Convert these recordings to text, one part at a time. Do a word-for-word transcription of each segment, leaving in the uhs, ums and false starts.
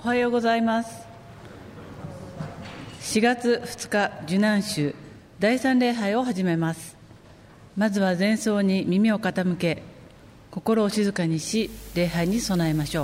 おはようございます。しがつふつか受難週だいさん礼拝を始めます。まずは前奏に耳を傾け、心を静かにし、礼拝に備えましょう。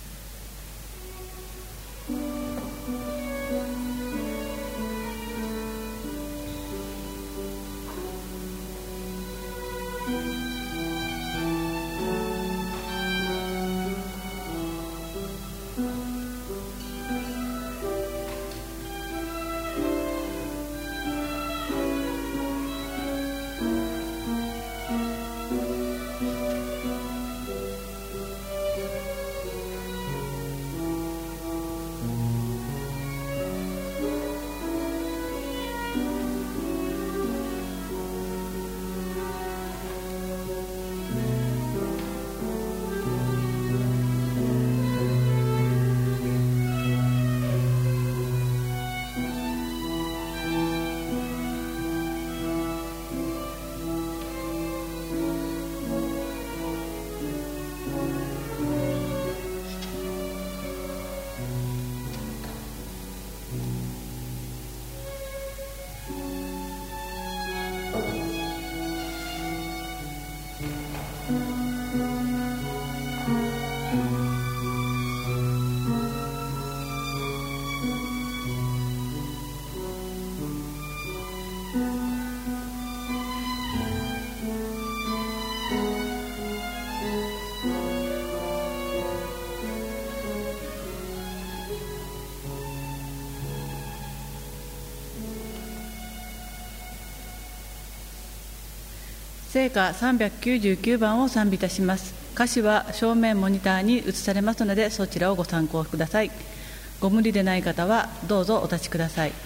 聖歌さんびゃくきゅうじゅうきゅうばんを賛美いたします。歌詞は正面モニターに映されますので、そちらをご参考ください。ご無理でない方はどうぞお立ちください。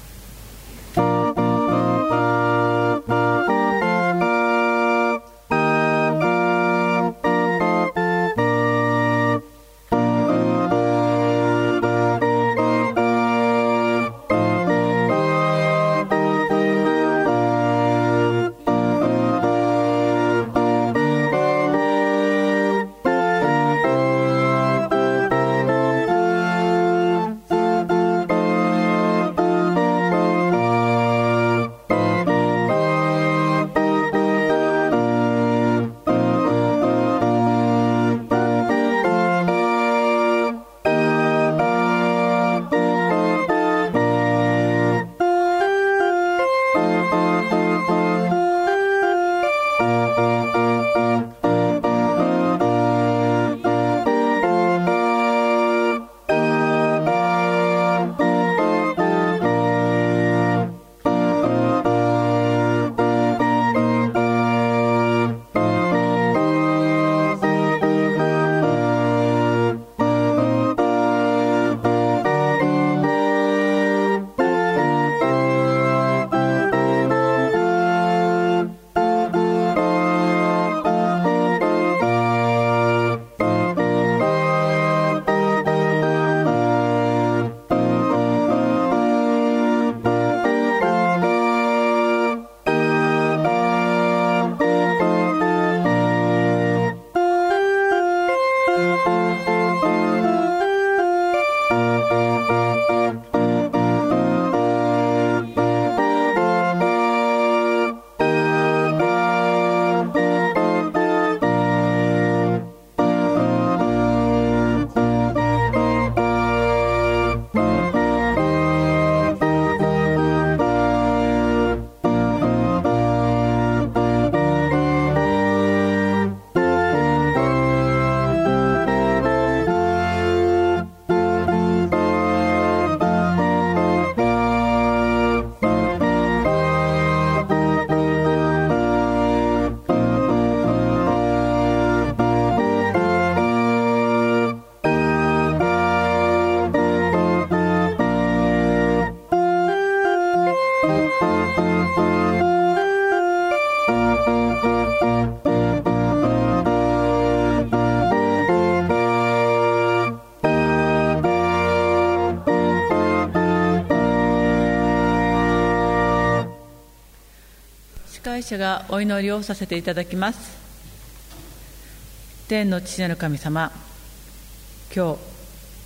会者がお祈りをさせていただきます。天の父なる神様、今日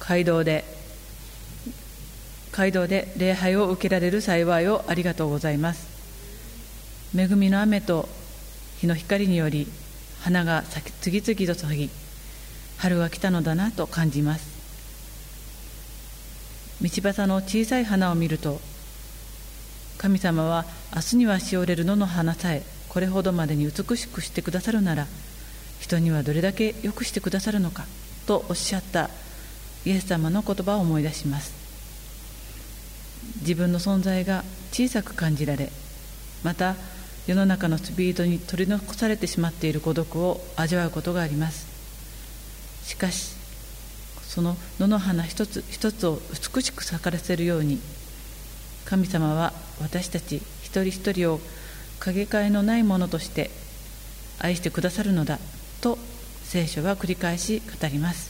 街道で街道で礼拝を受けられる幸いをありがとうございます。恵みの雨と日の光により花が咲き次々と咲き、春が来たのだなと感じます。道端の小さい花を見ると、神様は明日にはしおれる野の花さえこれほどまでに美しくしてくださるなら、人にはどれだけよくしてくださるのかとおっしゃったイエス様の言葉を思い出します。自分の存在が小さく感じられ、また世の中のスピードに取り残されてしまっている孤独を味わうことがあります。しかしその野の花一つ一つを美しく咲かせるように、神様は私たち一人一人をかけがえのないものとして愛してくださるのだと聖書は繰り返し語ります。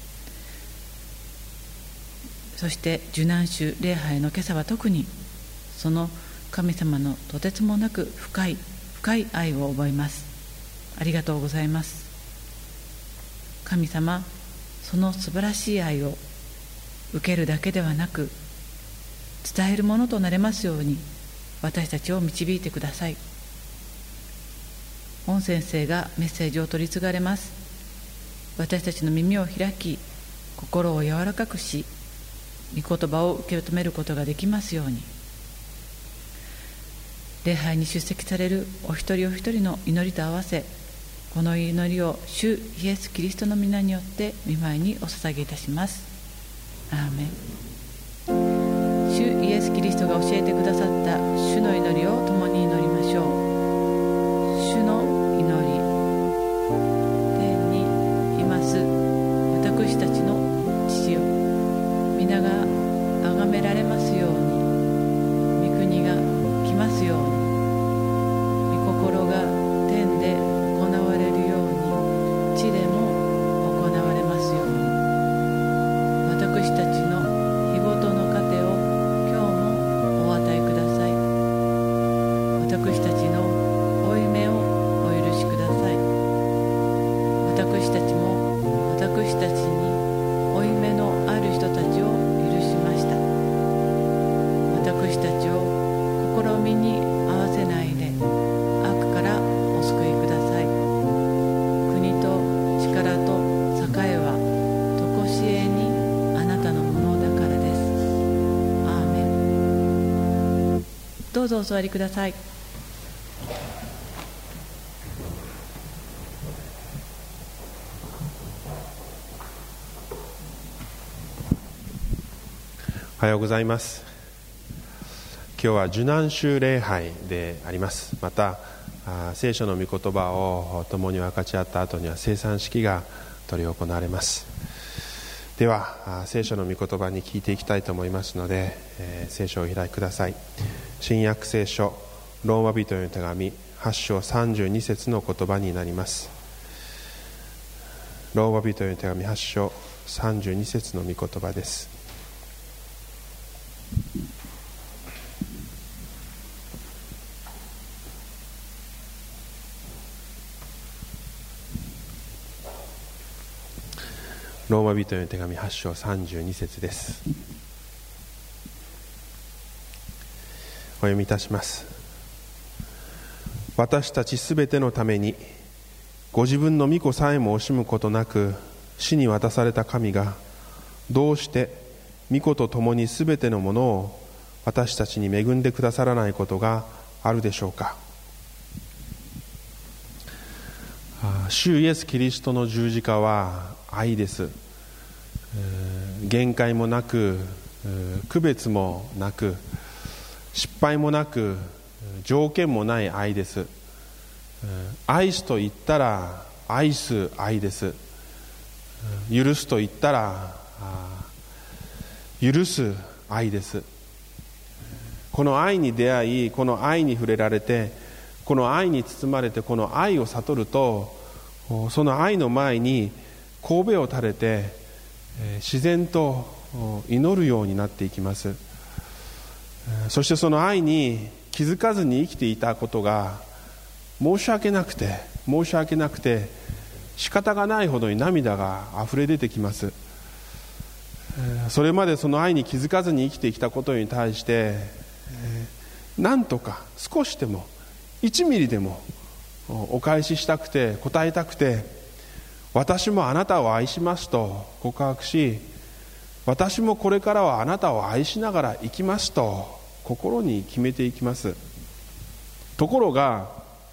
そして受難週礼拝の今朝は特にその神様のとてつもなく深い深い愛を覚えます。ありがとうございます。神様、その素晴らしい愛を受けるだけではなく伝えるものとなれますように私たちを導いてください。御先生がメッセージを取り継がれます。私たちの耳を開き、心を柔らかくし、御言葉を受け止めることができますように。礼拝に出席されるお一人お一人の祈りと合わせ、この祈りを主イエス・キリストの皆によって御前にお捧げいたします。アーメン。主イエス・キリストが教えてくださった主の祈りを共に祈りましょう。主の祈り。天にいます私たちの父よ、皆が崇められますように、御国が来ますように、御心が天で行われるように地でも行われますように。私たちの日ごとの糧を今日もお与えください。私たちの負い目をお許しください。私たちも私たちに負い目のある人たちを許しました。私たちを試みに合わせないで悪からお救いください。国と力と栄はとこしえにあなたのものだからです。アーメン。どうぞお座りください。 おはようございます。今日は受難週礼拝であります。また聖書の御言葉を共に分かち合った後には聖餐式が執り行われます。では聖書の御言葉に聞いていきたいと思いますので、えー、聖書をお開きください。新約聖書ローマ人への手紙はち章さんじゅうに節の言葉になります。ローマ人への手紙はち章さんじゅうに節の御言葉です。ローマ人への手紙はち章さんじゅうに節です。お読みいたします。私たちすべてのためにご自分の御子さえも惜しむことなく死に渡された神が、どうして御子と共にすべてのものを私たちに恵んでくださらないことがあるでしょうか。主イエス・キリストの十字架は愛です。限界もなく、区別もなく、失敗もなく、条件もない愛です。愛すと言ったら愛す愛です。許すと言ったら許す愛です。この愛に出会い、この愛に触れられて、この愛に包まれて、この愛を悟ると、その愛の前に頭を垂れて自然と祈るようになっていきます。そしてその愛に気づかずに生きていたことが申し訳なくて申し訳なくて仕方がないほどに涙があふれ出てきます。 それまでその愛に気づかずに生きてきたことに対して何とか少しでもいちミリでもお返ししたくて答えたくて、私もあなたを愛しますと告白し、私もこれからはあなたを愛しながら生きますと心に決めていきます。ところが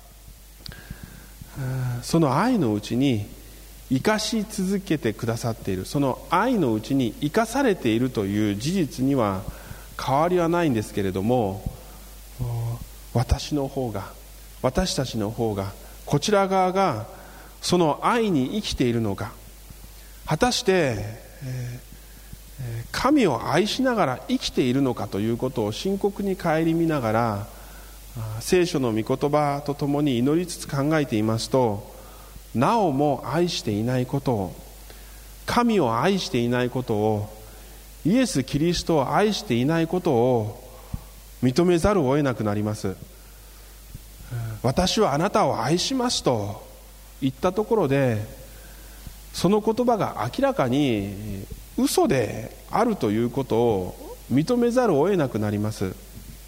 その愛のうちに生かし続けてくださっている、その愛のうちに生かされているという事実には変わりはないんですけれども、私の方が私たちの方がこちら側がその愛に生きているのか、果たして、えー神を愛しながら生きているのかということを深刻に顧みながら、聖書の御言葉とともに祈りつつ考えていますと、なおも愛していないことを、神を愛していないことを、イエス・キリストを愛していないことを認めざるを得なくなります。私はあなたを愛しますと言ったところで、その言葉が明らかに嘘であるということを認めざるを得なくなります。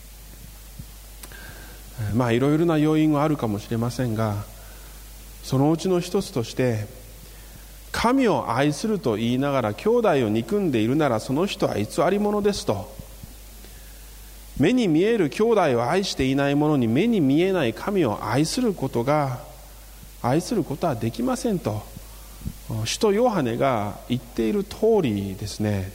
まあいろいろな要因はあるかもしれませんが、そのうちの一つとして、神を愛すると言いながら兄弟を憎んでいるならその人は偽り者ですと、目に見える兄弟を愛していない者に目に見えない神を愛することが愛することはできませんと、使徒ヨハネが言っている通りですね。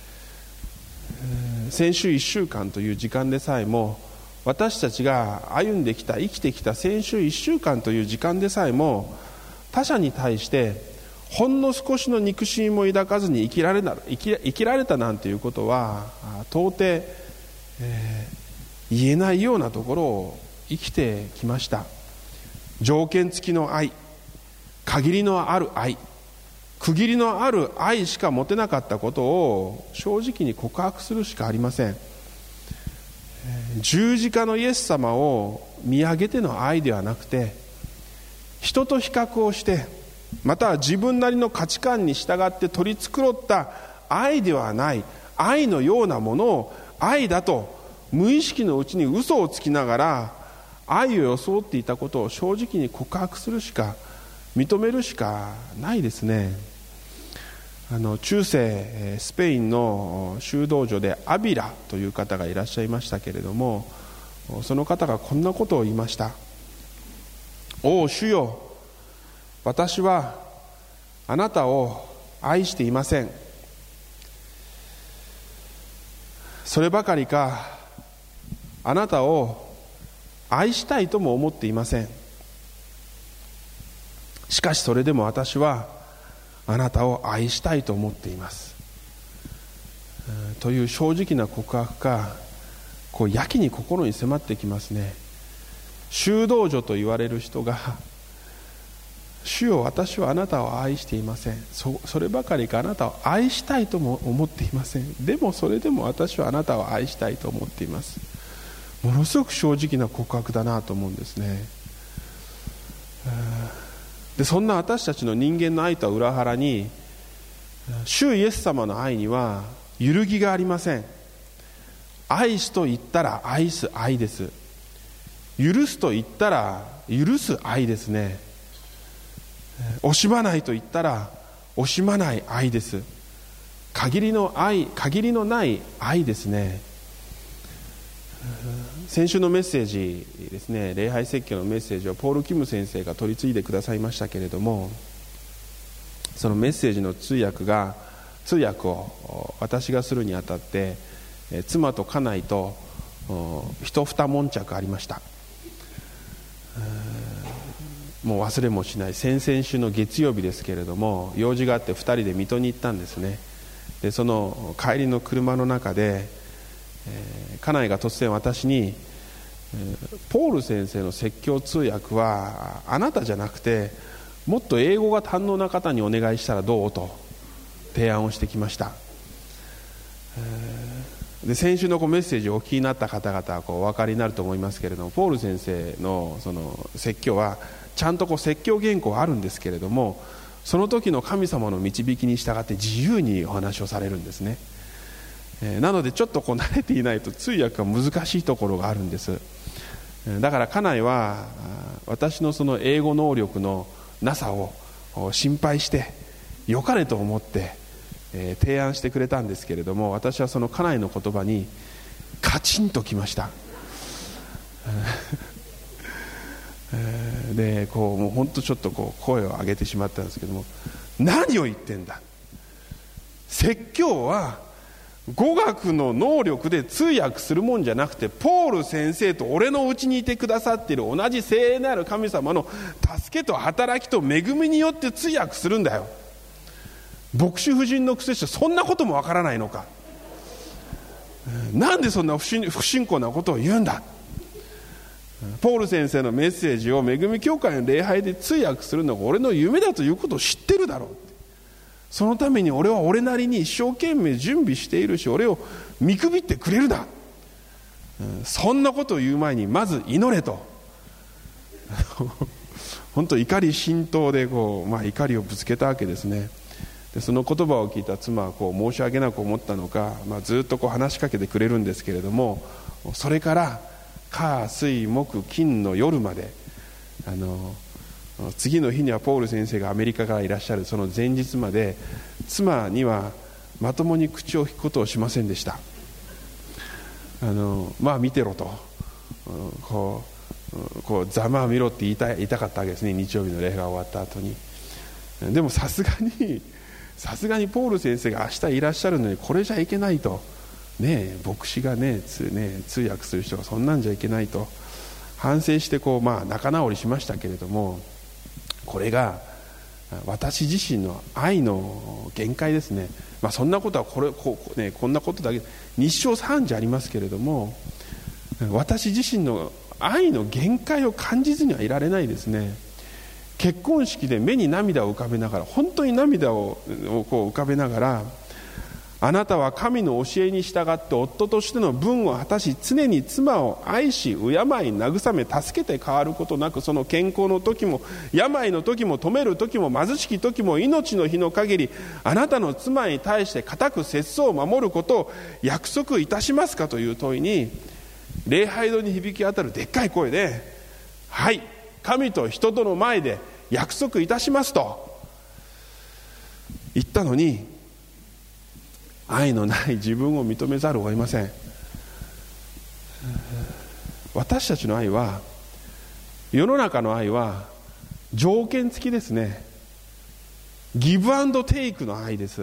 先週いっしゅうかんという時間でさえも、私たちが歩んできた生きてきた先週いっしゅうかんという時間でさえも、他者に対してほんの少しの憎しみも抱かずに生きられな生き、生きられたなんていうことは到底、えー、言えないようなところを生きてきました。条件付きの愛、限りのある愛、区切りのある愛しか持てなかったことを正直に告白するしかありません。十字架のイエス様を見上げての愛ではなくて、人と比較をして、または自分なりの価値観に従って取り繕った愛ではない、愛のようなものを愛だと無意識のうちに嘘をつきながら愛を装っていたことを正直に告白するしか、認めるしかないですね。あの中世スペインの修道女でアビラという方がいらっしゃいましたけれども、その方がこんなことを言いました。お主よ、私はあなたを愛していません。そればかりか、あなたを愛したいとも思っていません。しかしそれでも私はあなたを愛したいと思っています、という正直な告白がこうやけに心に迫ってきますね。修道女と言われる人が、主よ、私はあなたを愛していません。 そ, そればかりかあなたを愛したいとも思っていません。でもそれでも私はあなたを愛したいと思っています。ものすごく正直な告白だなと思うんですね。でそんな私たちの人間の愛とは裏腹に、主イエス様の愛には揺るぎがありません。愛すと言ったら愛す愛です。許すと言ったら許す愛ですね。惜しまないと言ったら惜しまない愛です。限りの愛、限りのない愛ですね。先週のメッセージですね、礼拝説教のメッセージをポール・キム先生が取り次いでくださいましたけれども、そのメッセージの通訳が通訳を私がするにあたって、妻と家内と一二悶着ありました。もう忘れもしない先々週の月曜日ですけれども、用事があってふたりで水戸に行ったんですね。でその帰りの車の中で、えー、家内が突然私に、えー、ポール先生の説教通訳はあなたじゃなくてもっと英語が堪能な方にお願いしたらどうと提案をしてきました。えー、で先週のこうメッセージをお聞きになった方々はこうお分かりになると思いますけれども、ポール先生のその説教はちゃんとこう説教原稿あるんですけれども、 その時の神様の導きに従って自由にお話をされるんですね。なのでちょっとこう慣れていないと通訳が難しいところがあるんです。だから家内は私のその英語能力のなさを心配してよかれと思って提案してくれたんですけれども、私はその家内の言葉にカチンときました。でこうもう本当ちょっとこう声を上げてしまったんですけども、何を言ってんだ、説教は語学の能力で通訳するもんじゃなくて、ポール先生と俺のうちにいてくださっている同じ聖霊なる神様の助けと働きと恵みによって通訳するんだよ。牧師夫人のくせしてそんなこともわからないのか、なんでそんな不信、不信仰なことを言うんだ。ポール先生のメッセージを恵み教会の礼拝で通訳するのが俺の夢だということを知ってるだろう。そのために俺は俺なりに一生懸命準備しているし、俺を見くびってくれるだ、そんなことを言う前にまず祈れと本当怒り心頭でこう、まあ、怒りをぶつけたわけですね。でその言葉を聞いた妻はこう申し訳なく思ったのか、まあ、ずっとこう話しかけてくれるんですけれども、それから火水木金の夜まで、あの次の日にはポール先生がアメリカからいらっしゃるその前日まで、妻にはまともに口を引くことをしませんでした。あのまあ見てろと、こうこうざまあ見ろって言いたい、言いたかったわけですね、日曜日の礼拝が終わった後に。でもさすがにさすがにポール先生が明日いらっしゃるのにこれじゃいけないと、ね、牧師が ね, つ、ね通訳する人がそんなんじゃいけないと反省してこう、まあ、仲直りしましたけれども、これが私自身の愛の限界ですね。まあ、そんなことはこれ こ, ね、こんなことだけ日照三時ありますけれども、私自身の愛の限界を感じずにはいられないですね。結婚式で目に涙を浮かべながら、本当に涙をこう浮かべながら、あなたは神の教えに従って夫としての分を果たし、常に妻を愛し敬い慰め助けて変わることなく、その健康の時も病の時も富める時も貧しき時も命の日の限り、あなたの妻に対して固く節操を守ることを約束いたしますかという問いに、礼拝堂に響き当たるでっかい声で、はい、神と人との前で約束いたしますと言ったのに、愛のない自分を認めざるを得ません。私たちの愛は、世の中の愛は条件付きですね。ギブアンドテイクの愛です。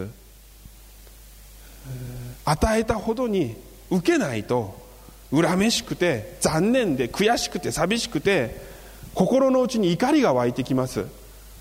与えたほどに受けないと恨めしくて残念で悔しくて寂しくて、心の内に怒りが湧いてきます。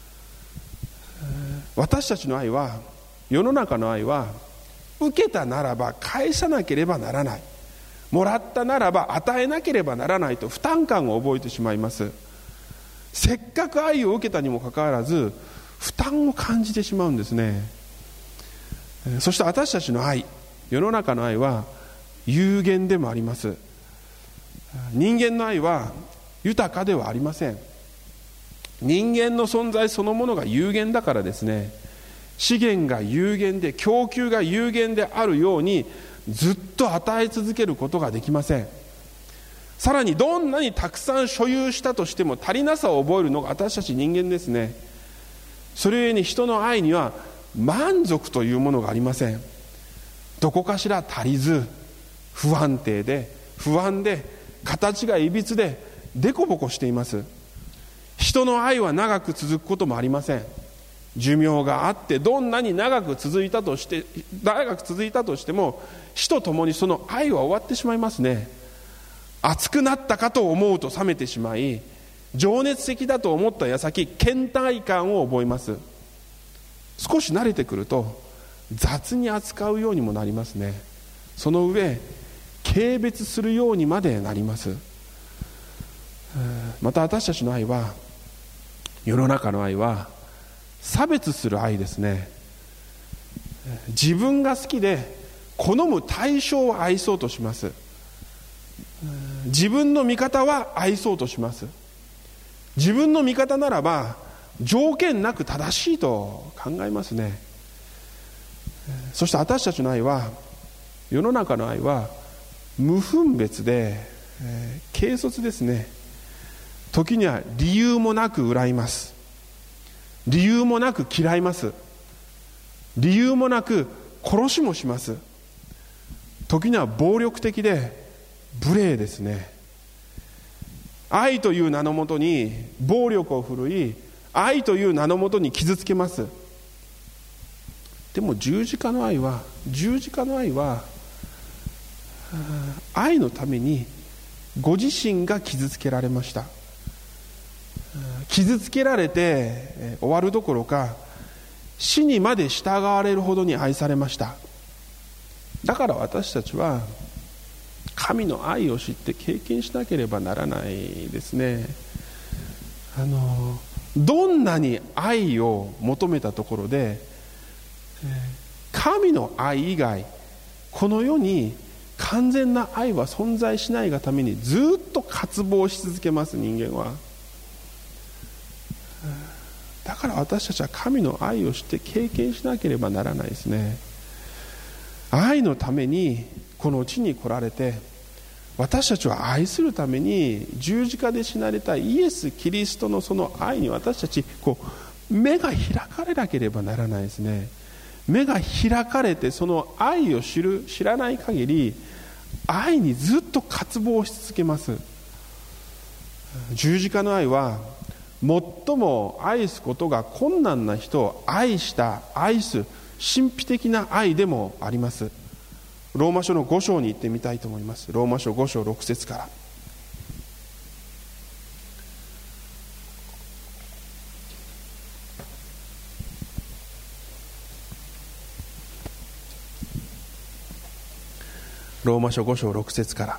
私たちの愛は、世の中の愛は、受けたならば返さなければならない、もらったならば与えなければならないと負担感を覚えてしまいます。せっかく愛を受けたにもかかわらず負担を感じてしまうんですね。そして私たちの愛、世の中の愛は有限でもあります。人間の愛は豊かではありません。人間の存在そのものが有限だからですね、資源が有限で供給が有限であるようにずっと与え続けることができません。さらにどんなにたくさん所有したとしても足りなさを覚えるのが私たち人間ですね。それゆえに人の愛には満足というものがありません。どこかしら足りず、不安定で不安で形がいびつでデコボコしています。人の愛は長く続くこともありません。寿命があってどんなに長く続いたとして長く続いたとしても、死とともにその愛は終わってしまいますね。熱くなったかと思うと冷めてしまい、情熱的だと思った矢先倦怠感を覚えます。少し慣れてくると雑に扱うようにもなりますね。その上軽蔑するようにまでなります。また私たちの愛は、世の中の愛は差別する愛ですね。自分が好きで好む対象を愛そうとします。自分の味方は愛そうとします。自分の味方ならば条件なく正しいと考えますね。そして私たちの愛は、世の中の愛は無分別で、えー、軽率ですね。時には理由もなく恨みます。理由もなく嫌います。理由もなく殺しもします。時には暴力的で無礼ですね。愛という名のもとに暴力を振るい、愛という名のもとに傷つけます。でも十字架の愛は十字架の愛は愛のためにご自身が傷つけられました。傷つけられて終わるどころか、死にまで従われるほどに愛されました。だから私たちは神の愛を知って経験しなければならないですね。あのどんなに愛を求めたところで、神の愛以外この世に完全な愛は存在しないがためにずっと渇望し続けます。人間はだから私たちは神の愛を知って経験しなければならないですね。愛のためにこの地に来られて、私たちは愛するために十字架で死なれたイエス・キリストのその愛に私たちこう目が開かれなければならないですね。目が開かれてその愛を知る知らない限り愛にずっと渇望し続けます。十字架の愛は最も愛すことが困難な人を愛した愛す神秘的な愛でもあります。ローマ書のご章に行ってみたいと思います。ローマ書ご章ろく節から。ローマ書ご章ろく節から。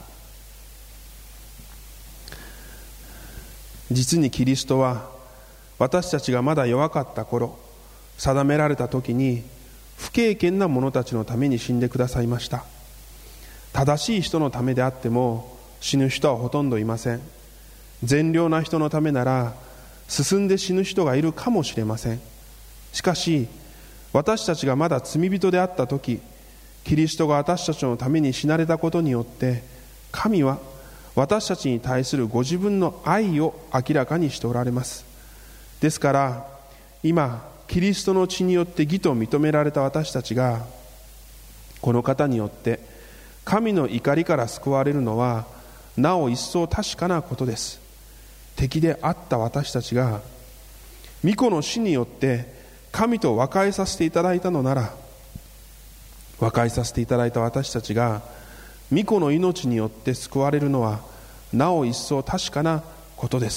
実にキリストは私たちがまだ弱かった頃、定められた時に不敬虔な者たちのために死んでくださいました。正しい人のためであっても死ぬ人はほとんどいません。善良な人のためなら進んで死ぬ人がいるかもしれません。しかし私たちがまだ罪人であった時、キリストが私たちのために死なれたことによって神は私たちに対するご自分の愛を明らかにしておられます。ですから今キリストの血によって義と認められた私たちがこの方によって神の怒りから救われるのはなお一層確かなことです。敵であった私たちが御子の死によって神と和解させていただいたのなら、和解させていただいた私たちが御子の命によって救われるのはなお一層確かなことです。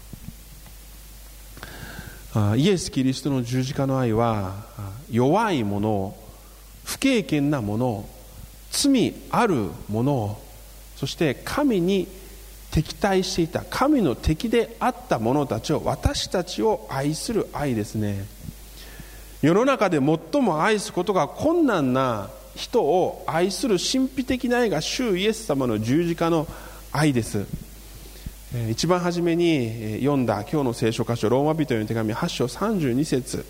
イエス・キリストの十字架の愛は弱いもの、不敬虔なもの、罪あるもの、そして神に敵対していた神の敵であった者たちを、私たちを愛する愛ですね。世の中で最も愛すことが困難な人を愛する神秘的な愛が主イエス様の十字架の愛です。一番初めに読んだ今日の聖書箇所、ローマ人への手紙はち章さんじゅうに節、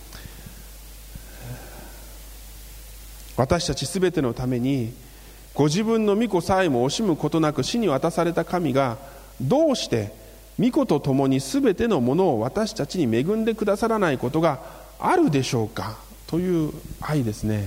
私たちすべてのためにご自分の御子さえも惜しむことなく死に渡された神が、どうして御子と共にすべてのものを私たちに恵んでくださらないことがあるでしょうかという愛ですね。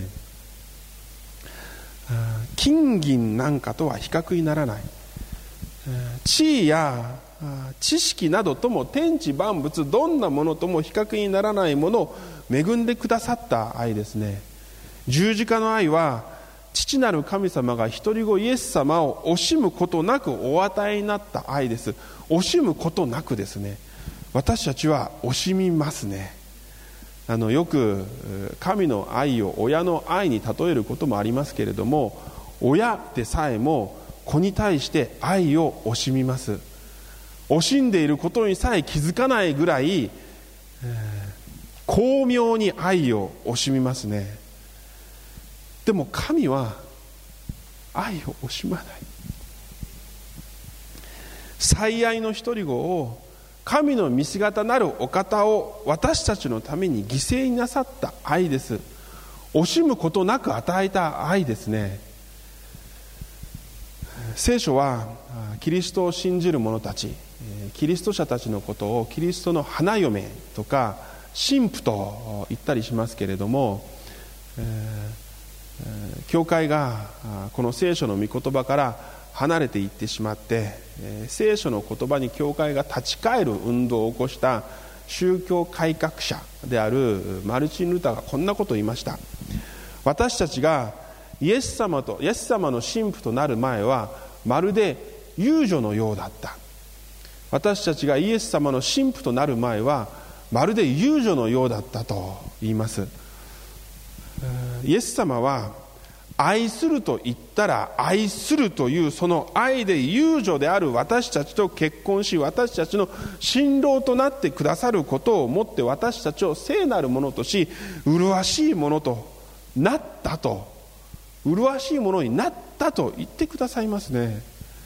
金銀なんかとは比較にならない、地位や知識などとも天地万物どんなものとも比較にならないものを恵んでくださった愛ですね。十字架の愛は父なる神様が一人子イエス様を惜しむことなくお与えになった愛です。惜しむことなくですね。私たちは惜しみますね。あのよく神の愛を親の愛に例えることもありますけれども、親でさえも子に対して愛を惜しみます。惜しんでいることにさえ気づかないぐらい、えー、巧妙に愛を惜しみますね。でも神は愛を惜しまない。最愛の一人子を神の見姿なるお方を私たちのために犠牲になさった愛です。惜しむことなく与えた愛ですね。聖書はキリストを信じる者たち、キリスト者たちのことをキリストの花嫁とか神父と言ったりしますけれども、教会がこの聖書の御言葉から離れていってしまって、聖書の言葉に教会が立ち返る運動を起こした宗教改革者であるマルチン・ルターがこんなことを言いました。私たちがイエス様とイエス様の神父となる前はまるで遊女のようだった。私たちがイエス様の神父となる前はまるで遊女のようだったと言います。イエス様は愛すると言ったら愛するというその愛で遊女である私たちと結婚し、私たちの新郎となってくださることをもって私たちを聖なるものとし、麗しいものとなったと、麗しいものになったと言ってくださいますね。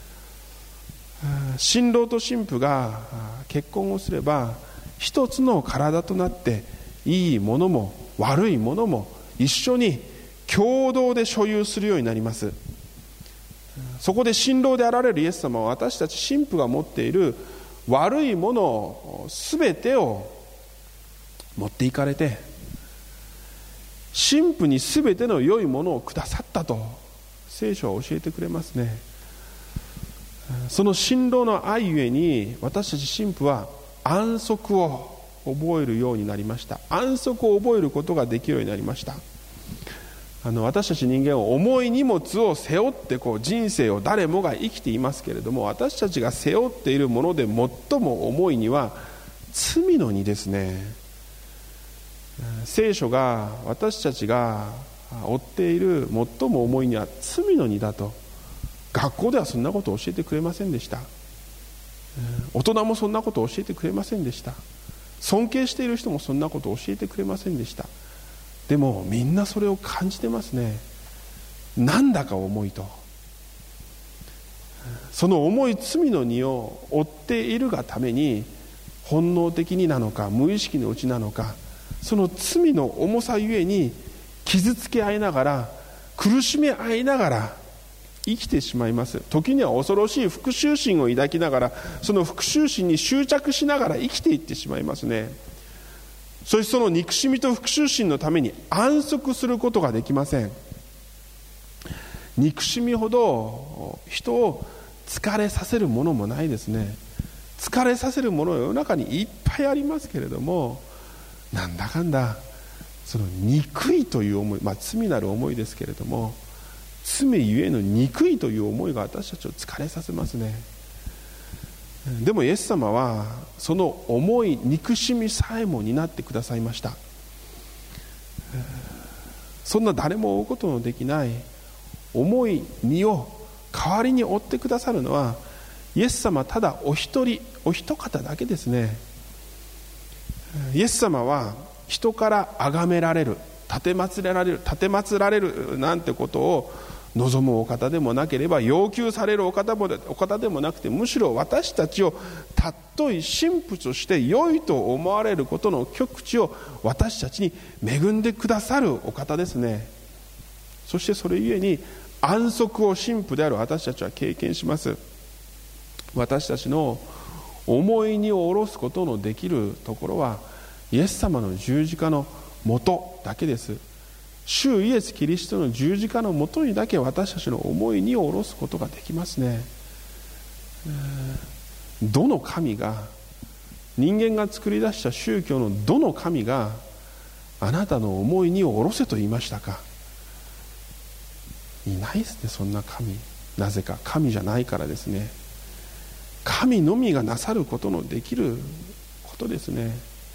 新郎と新婦が結婚をすれば一つの体となって、いいものも悪いものも一緒に共同で所有するようになります。そこで新郎であられるイエス様は私たち新婦が持っている悪いものを全てを持っていかれて、新婦に全ての良いものをくださったと聖書は教えてくれますね。その新郎の愛ゆえに私たち新婦は安息を覚えるようになりました。安息を覚えることができるようになりました。あの私たち人間は重い荷物を背負ってこう人生を誰もが生きていますけれども、私たちが背負っているもので最も重い荷は罪の荷ですね。聖書が私たちが負っている最も重い荷は罪の荷だと、学校ではそんなことを教えてくれませんでした。大人もそんなことを教えてくれませんでした。尊敬している人もそんなことを教えてくれませんでした。でもみんなそれを感じてますね。なんだか重いと。その重い罪の荷を負っているがために、本能的になのか無意識のうちなのか、その罪の重さゆえに傷つけ合いながら、苦しめ合いながら生きてしまいます。時には恐ろしい復讐心を抱きながら、その復讐心に執着しながら生きていってしまいますね。そしてその憎しみと復讐心のために安息することができません。憎しみほど人を疲れさせるものもないですね。疲れさせるものは世の中にいっぱいありますけれども、なんだかんだその憎いという思い、まあ罪なる思いですけれども、罪ゆえの憎いという思いが私たちを疲れさせますね。でもイエス様はその重い憎しみさえも担ってくださいました。そんな誰も負うことのできない重い荷を代わりに負ってくださるのはイエス様ただお一人お一方だけですね。イエス様は人から崇められる、奉られる、奉られるなんてことを望むお方でもなければ、要求されるお方もお方でもなくて、むしろ私たちを尊い神父として良いと思われることの極致を私たちに恵んでくださるお方ですね。そしてそれゆえに安息を神父である私たちは経験します。私たちの重い荷を下ろすことのできるところはイエス様の十字架のもとだけです。主イエスキリストの十字架のもとにだけ私たちの重い荷を下ろすことができますね。どの神が、人間が作り出した宗教のどの神があなたの重い荷を下ろせと言いましたか。いないですね、そんな神。なぜか神じゃないからですね。神のみがなさることのできることですね。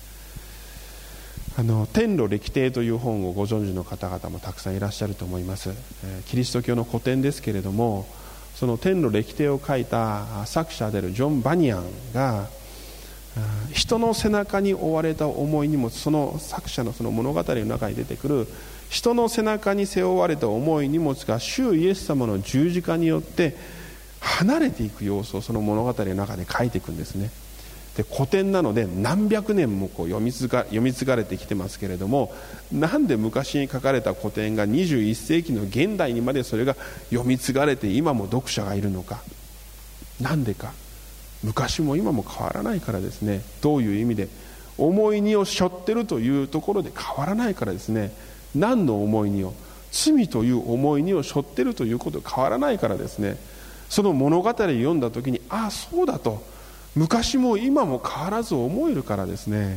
あの天路歴帝という本をご存知の方々もたくさんいらっしゃると思います。えー、キリスト教の古典ですけれども、その天路歴帝を書いた作者であるジョン・バニアンが、人の背中に負われた重い荷物、その作者のその物語の中に出てくる人の背中に背負われた重い荷物が主イエス様の十字架によって離れていく様子をその物語の中で書いていくんですね。 で古典なので何百年もこう読み継が、読み継がれてきてますけれども、なんで昔に書かれた古典がにじゅういっせいきの現代にまでそれが読み継がれて今も読者がいるのか。なんでか。昔も今も変わらないからですね。どういう意味で、重い荷を背負ってるというところで変わらないからですね。何の重い荷を、罪という重い荷を背負ってるということが変わらないからですね。その物語を読んだ時に、ああそうだと、昔も今も変わらず思えるからですね。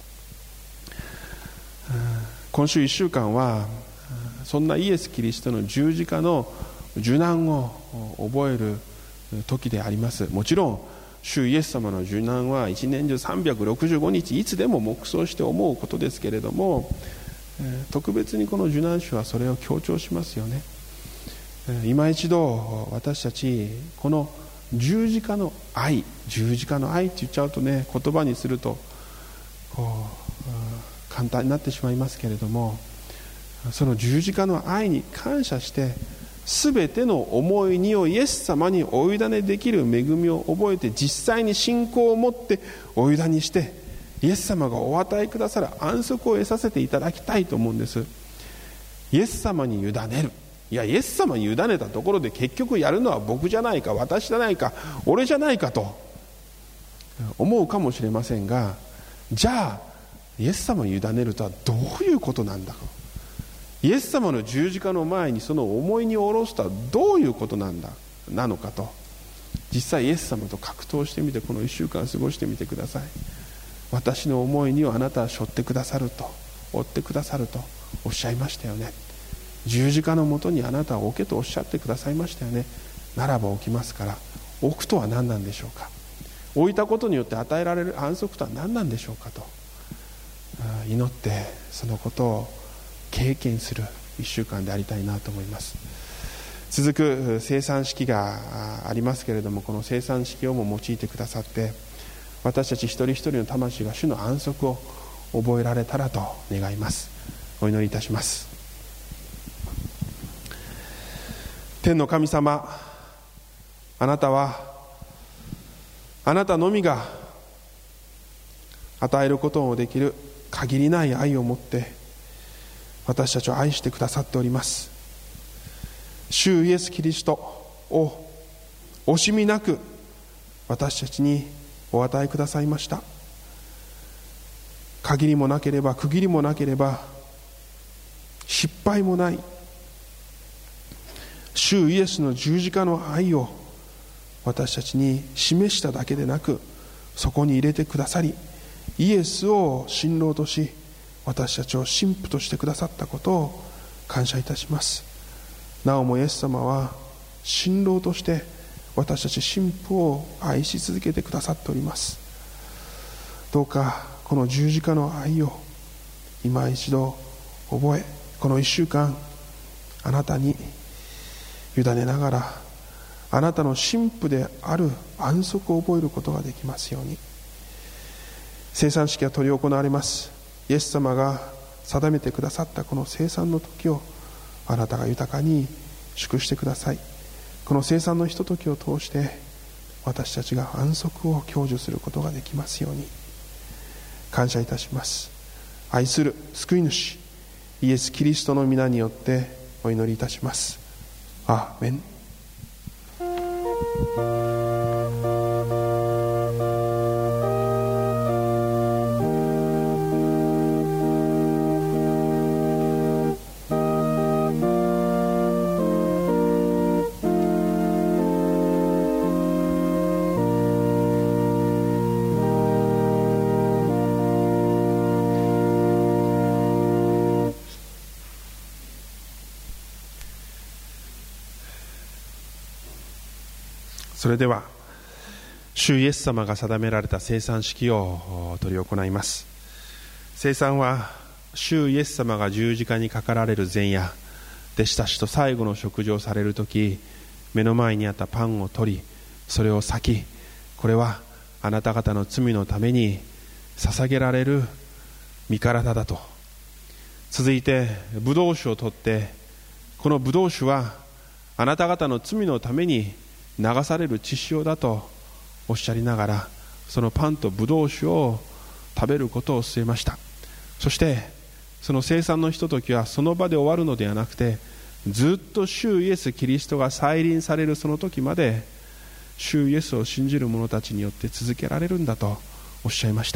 今週いっしゅうかんはそんなイエス・キリストの十字架の受難を覚える時であります。もちろん主イエス様の受難は一年中さんびゃくろくじゅうごにちいつでも黙想して思うことですけれども、特別にこの受難週はそれを強調しますよね。今一度私たちこの十字架の愛、十字架の愛って言っちゃうとね、言葉にするとこう簡単になってしまいますけれども、その十字架の愛に感謝して全ての重い荷をイエス様にお委ねできる恵みを覚えて、実際に信仰を持ってお委ねにして、イエス様がお与えくださる安息を得させていただきたいと思うんです。イエス様に委ねる。いや、イエス様に委ねたところで結局やるのは僕じゃないか、私じゃないか、俺じゃないかと思うかもしれませんが、じゃあイエス様に委ねるとはどういうことなんだ。イエス様の十字架の前にその重い荷を下ろすとはどういうことなんだなのかと、実際イエス様と格闘してみて、このいっしゅうかん過ごしてみてください。私の重い荷をあなたは背負ってくださると、負ってくださるとおっしゃいましたよね。十字架のもとにあなたは置けとおっしゃってくださいましたよね。ならば置きますから、置くとは何なんでしょうか。置いたことによって与えられる安息とは何なんでしょうかと祈って、そのことを経験するいっしゅうかんでありたいなと思います。続く生産式がありますけれども、この生産式をも用いてくださって、私たち一人一人の魂が主の安息を覚えられたらと願います。お祈りいたします。天の神様、あなたはあなたのみが与えることのできる限りない愛を持って私たちを愛してくださっております。主イエス・キリストを惜しみなく私たちにお与えくださいました。限りもなければ区切りもなければ失敗もない主イエスの十字架の愛を私たちに示しただけでなく、そこに入れてくださり、イエスを新郎とし私たちを新婦としてくださったことを感謝いたします。なおもイエス様は新郎として私たち新婦を愛し続けてくださっております。どうかこの十字架の愛を今一度覚え、この一週間あなたに委ねながら、あなたの新婦である安息を覚えることができますように。生産式が執り行われます。イエス様が定めてくださったこの生産の時をあなたが豊かに祝してください。この生産のひとときを通して私たちが安息を享受することができますように感謝いたします。愛する救い主イエス・キリストの皆によってお祈りいたします。アーメン。それでは主イエス様が定められた生産式を執り行います。生産は主イエス様が十字架にかかられる前夜、弟子たちと最後の食事をされるとき、目の前にあったパンを取り、それを裂き、これはあなた方の罪のために捧げられる身体だと。続いてブドウ酒を取って、このブドウ酒はあなた方の罪のために流される血潮だとおっしゃりながら、 そのパンとブドウ酒を食べることを据えました。そしてその生産のひとときはその場で終わるのではなくて、ずっと主イエス・キリストが再臨されるその時まで主イエスを信じる者たちによって続けられるんだとおっしゃいました。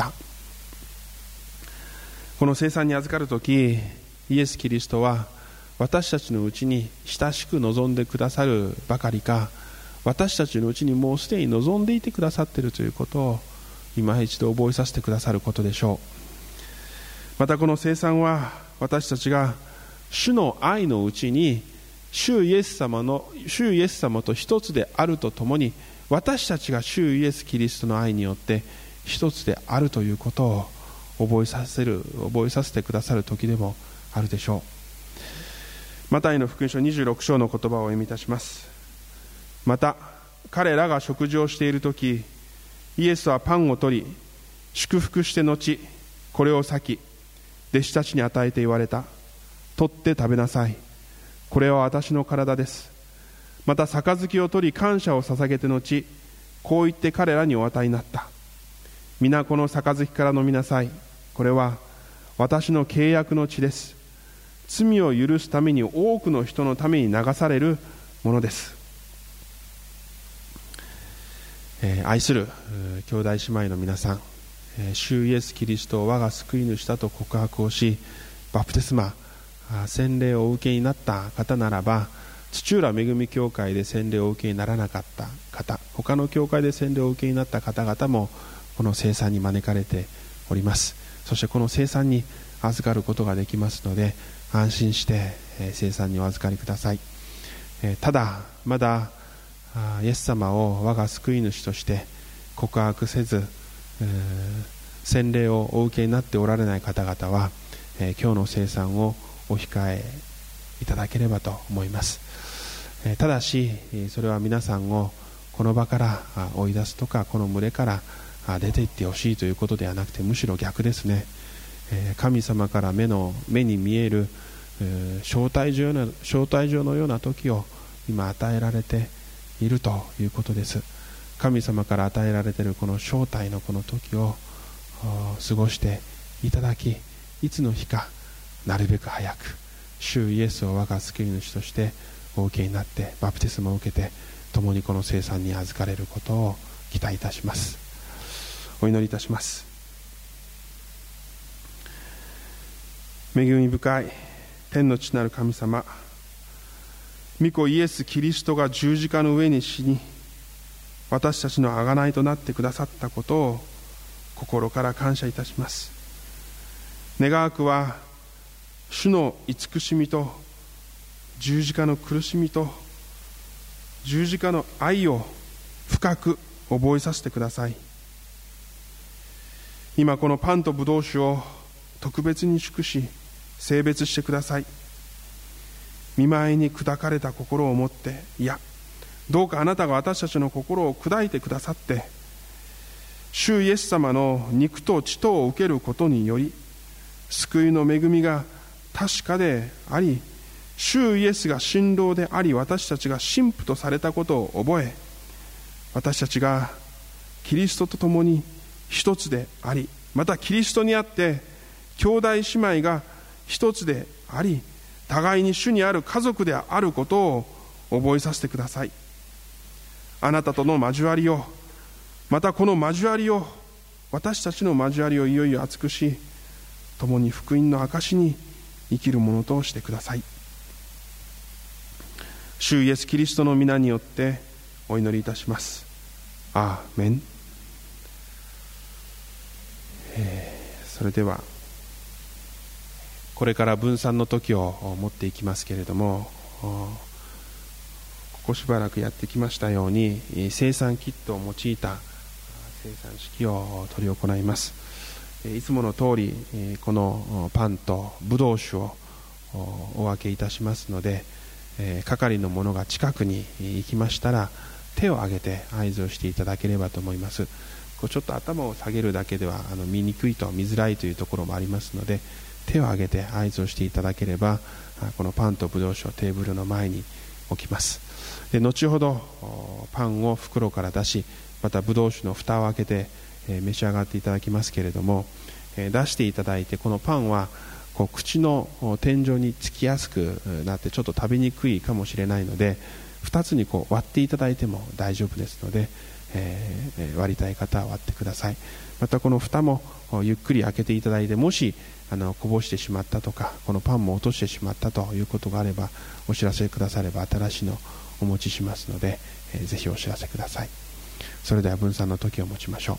この生産に預かるとき、イエス・キリストは私たちのうちに親しく望んでくださるばかりか、私たちのうちにもうすでに望んでいてくださっているということを今一度覚えさせてくださることでしょう。またこの生産は私たちが主の愛のうちに主イエス様の主イエス様と一つであるとともに、私たちが主イエス・キリストの愛によって一つであるということを覚えさせる覚えさせてくださる時でもあるでしょう。マタイの福音書にじゅうろく章の言葉を読みいたします。また彼らが食事をしているとき、イエスはパンを取り祝福して後、これを裂き弟子たちに与えて言われた。取って食べなさい。これは私の体です。また杯を取り感謝を捧げて後、こう言って彼らにお与えになった。皆この杯から飲みなさい。これは私の契約の血です。罪を許すために多くの人のために流されるものです。えー、愛する兄弟姉妹の皆さん、えー、主イエス・キリストを我が救い主だと告白をし、バプテスマ洗礼をお受けになった方ならば、土浦恵み教会で洗礼をお受けにならなかった方、他の教会で洗礼をお受けになった方々もこの聖餐に招かれております。そしてこの聖餐に預かることができますので、安心して聖餐にお預かりください。ただまだイエス様を我が救い主として告白せず、洗礼をお受けになっておられない方々は、今日の聖餐をお控えいただければと思います。ただしそれは皆さんをこの場から追い出すとか、この群れから出て行ってほしいということではなくて、むしろ逆ですね。神様から目の目に見える招待状の招待状のような時を今与えられているということです。神様から与えられているこの招待のこの時を過ごしていただき、いつの日かなるべく早く主イエスを我が救い主としてお受けになってバプテスマを受けて、共にこの聖餐に預かれることを期待いたします。お祈りいたします。恵み深い天の父なる神様、御子イエス・キリストが十字架の上に死に、私たちの贖いとなってくださったことを心から感謝いたします。願わくは主の慈しみと十字架の苦しみと十字架の愛を深く覚えさせてください。今このパンとブドウ酒を特別に祝し聖別してください。御前に砕かれた心を持って、いやどうかあなたが私たちの心を砕いてくださって、主イエス様の肉と血とを受けることにより救いの恵みが確かであり、主イエスが新郎であり、私たちが新婦とされたことを覚え、私たちがキリストと共に一つであり、またキリストにあって兄弟姉妹が一つであり、互いに主にある家族であることを覚えさせてください。あなたとの交わりを、またこの交わりを、私たちの交わりをいよいよ厚くし、共に福音の証に生きるものとしてください。主イエスキリストの皆によってお祈りいたします。アーメン。えー、それではこれから分散の時を持っていきますけれども、ここしばらくやってきましたように生産キットを用いた生産式を執り行います。いつもの通りこのパンとブドウ酒をお分けいたしますので、係の者が近くに行きましたら手を挙げて合図をしていただければと思います。こうちょっと頭を下げるだけではあの見にくいと見づらいというところもありますので、手を挙げて合図をしていただければこのパンとブドウ酒をテーブルの前に置きます。で後ほどパンを袋から出し、またブドウ酒の蓋を開けてえー召し上がっていただきますけれども、えー出していただいて、このパンはこう口の天井につきやすくなってちょっと食べにくいかもしれないので、ふたつにこう割っていただいても大丈夫ですので、えー割りたい方は割ってください。またこの蓋もゆっくり開けていただいて、もしあのこぼしてしまったとか、このパンも落としてしまったということがあればお知らせくだされば新しいのをお持ちしますので、えーぜひお知らせください。それでは分散の時を持ちましょう。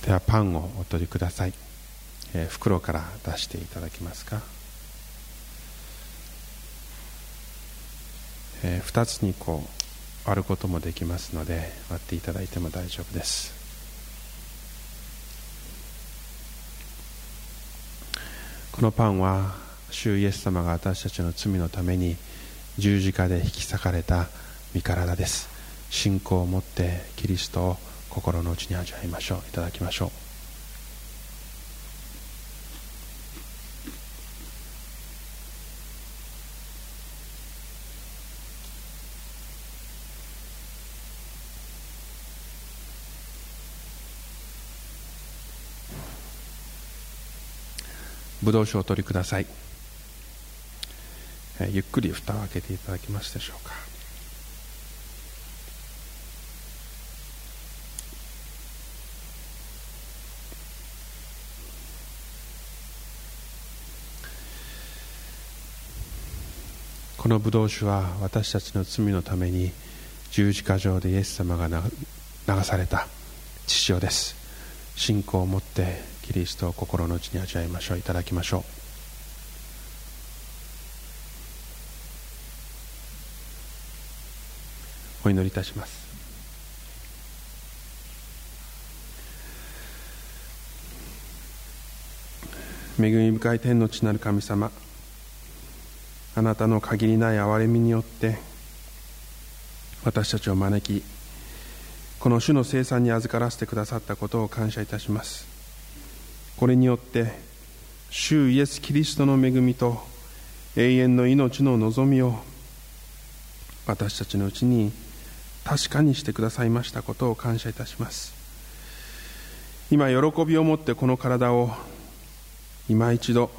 ではパンをお取りください。えー、袋から出していただけますか。えー、ふたつにこう割ることもできますので割っていただいても大丈夫です。このパンは主イエス様が私たちの罪のために十字架で引き裂かれた御体です。信仰を持ってキリストを心の内に味わいましょう。いただきましょう。ぶどう酒をお取りください。えー、ゆっくり蓋を開けていただけますでしょうか。このぶどう酒は私たちの罪のために十字架上でイエス様が流された血潮です。信仰を持ってキリストを心の内に味わいましょう。いただきましょう。お祈りいたします。恵み深い天の父なる神様、あなたの限りない憐れみによって私たちを招き、この主の聖餐に預からせてくださったことを感謝いたします。これによって主イエス・キリストの恵みと永遠の命の望みを私たちのうちに確かにしてくださいましたことを感謝いたします。今喜びを持ってこの体を今一度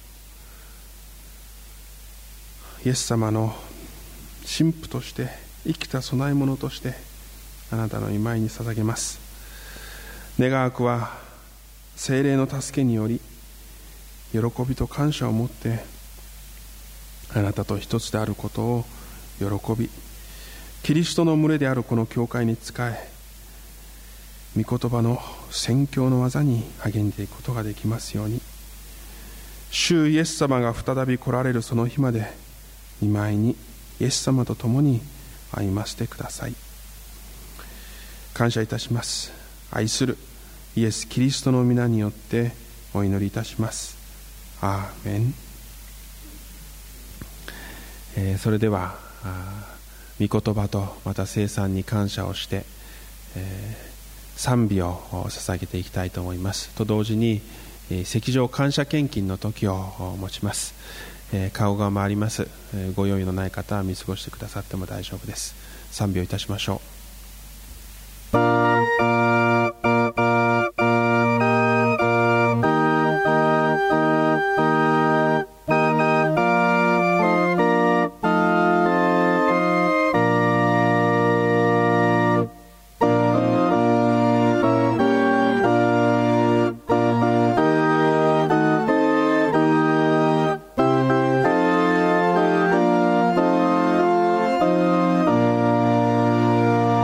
イエス様の神父として生きた供え物としてあなたの御前に捧げます。願わくは聖霊の助けにより喜びと感謝を持ってあなたと一つであることを喜び、キリストの群れであるこの教会に仕え、御言葉の宣教の技に励んでいくことができますように。主イエス様が再び来られるその日まで御前にイエス様と共に歩ませてください。感謝いたします。愛するイエス・キリストの皆によってお祈りいたします。アーメン。えー、それでは御言葉とまた聖餐に感謝をして、えー、賛美を捧げていきたいと思います。と同時に、えー、石上感謝献金の時を持ちます。えー、顔が回ります。えー、ご用意のない方は見過ごしてくださっても大丈夫です。賛美をいたしましょう。 「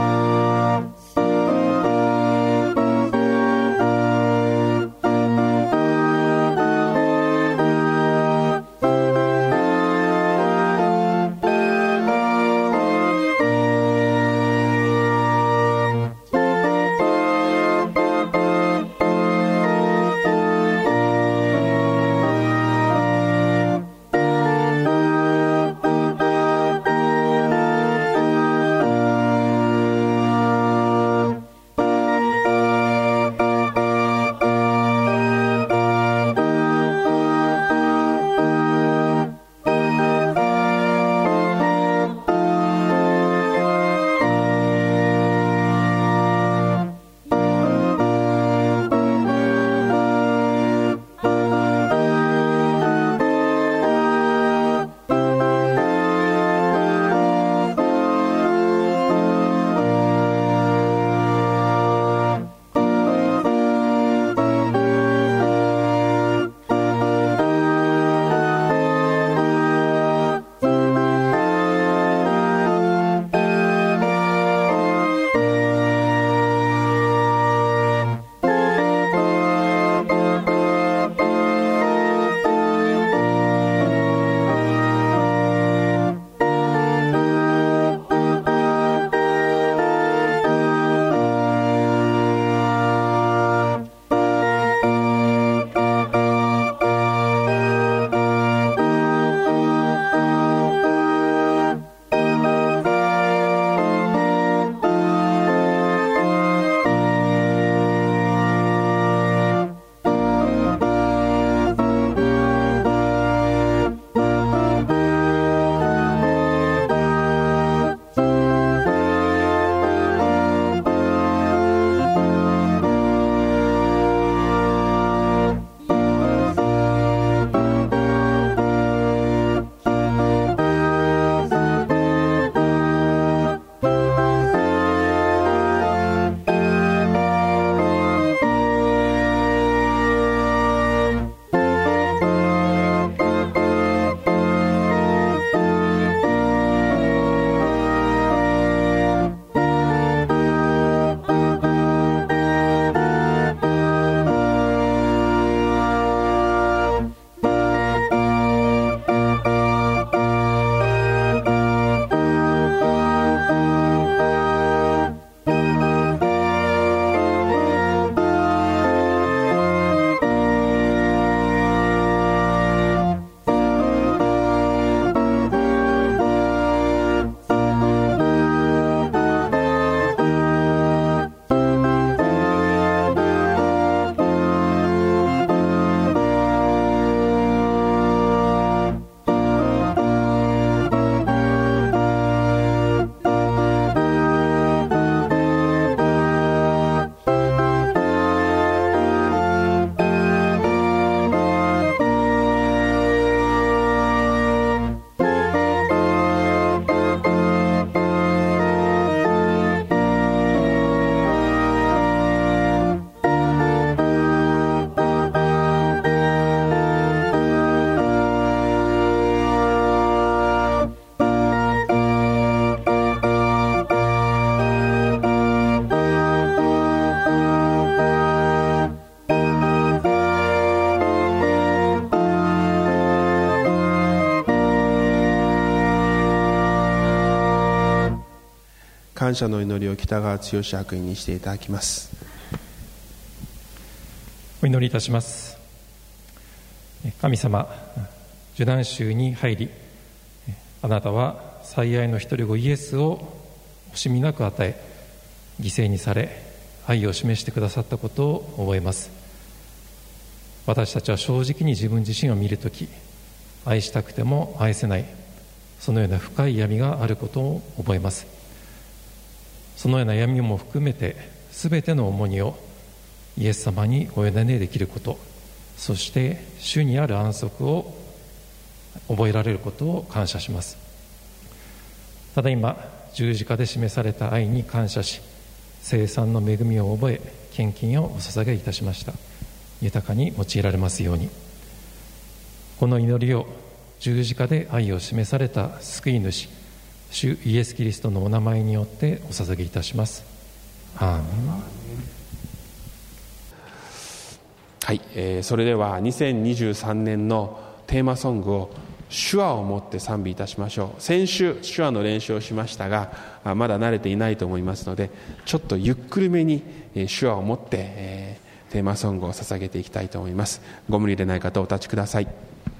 感謝の祈りを北川剛役員にしていただきます。 お祈りいたします。神様、受難週に入り、あなたは最愛の一人子イエスを惜しみなく与え、犠牲にされ愛を示してくださったことを覚えます。私たちは正直に自分自身を見るとき、愛したくても愛せない、そのような深い闇があることを覚えます。そのような闇も含めてすべての重荷をイエス様にお委ねできること、そして主にある安息を覚えられることを感謝します。ただ今十字架で示された愛に感謝し、聖餐の恵みを覚え献金をお捧げいたしました。豊かに用いられますように。この祈りを十字架で愛を示された救い主主イエス・キリストのお名前によってお捧げいたします。アーメン。 はい、えー、それではにせんにじゅうさんねんのテーマソングを手話を持って賛美いたしましょう。先週手話の練習をしましたが、まだ慣れていないと思いますので、ちょっとゆっくりめに手話を持って、えー、テーマソングを捧げていきたいと思います。ご無理でない方お立ちください。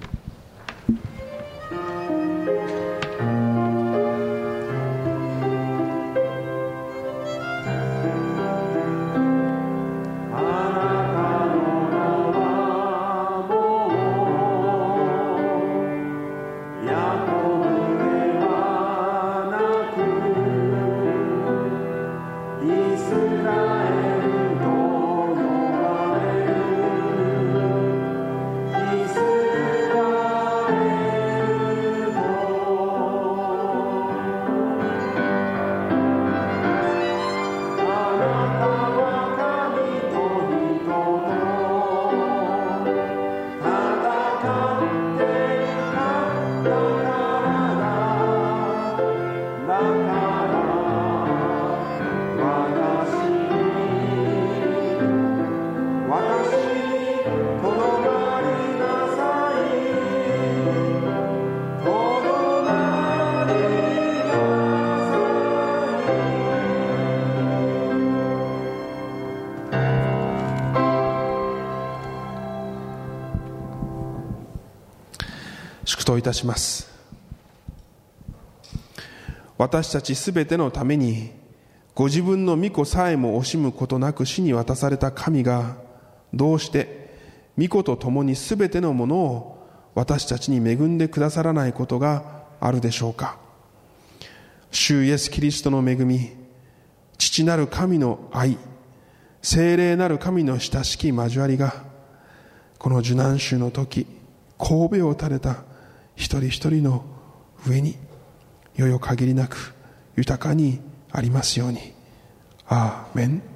祝祷いたします。私たちすべてのためにご自分の御子さえも惜しむことなく死に渡された神が、どうして御子と共にすべてのものを私たちに恵んでくださらないことがあるでしょうか。主イエスキリストの恵み、父なる神の愛、聖霊なる神の親しき交わりが、この受難週の時頭を垂れた一人一人の上によよ限りなく豊かにありますように。アーメン。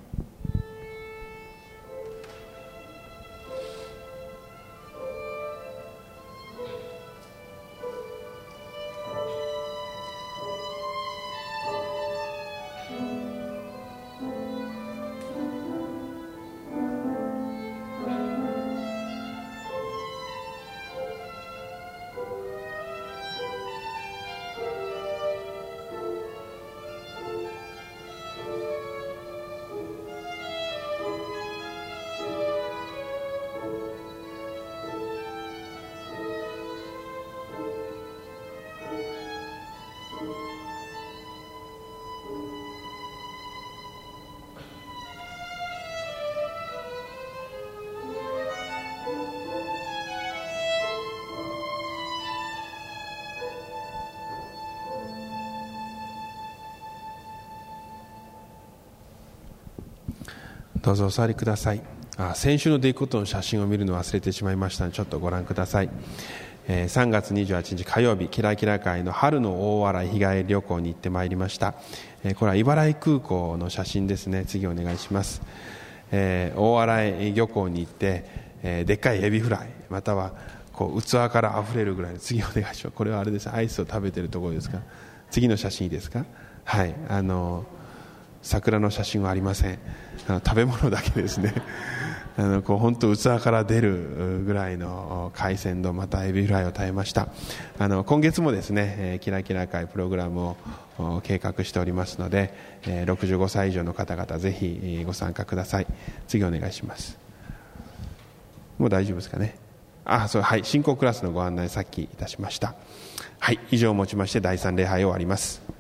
どうぞお座りください。あ、先週の出来事の写真を見るのを忘れてしまいましたので、ちょっとご覧ください。えー、さんがつにじゅうはちにち火曜日、キラキラ会の春の大洗日帰り旅行に行ってまいりました。えー、これは茨城空港の写真ですね。次お願いします。えー、大洗漁港に行って、えー、でっかいエビフライ、またはこう器からあふれるぐらいの、次お願いします。これはあれです、アイスを食べてるところですか。次の写真いいですか。はい、あの桜の写真はありません。あの食べ物だけですね。 あのこう本当器から出るぐらいの海鮮丼またエビフライを食べました。あの今月もですね、えー、キラキラ会プログラムを計画しておりますので、えー、ろくじゅうごさい以上の方々ぜひご参加ください。次お願いします。もう大丈夫ですかね。あ、そう、はい、進行クラスのご案内さっきいたしました。はい、以上をもちましてだいさん礼拝を終わります。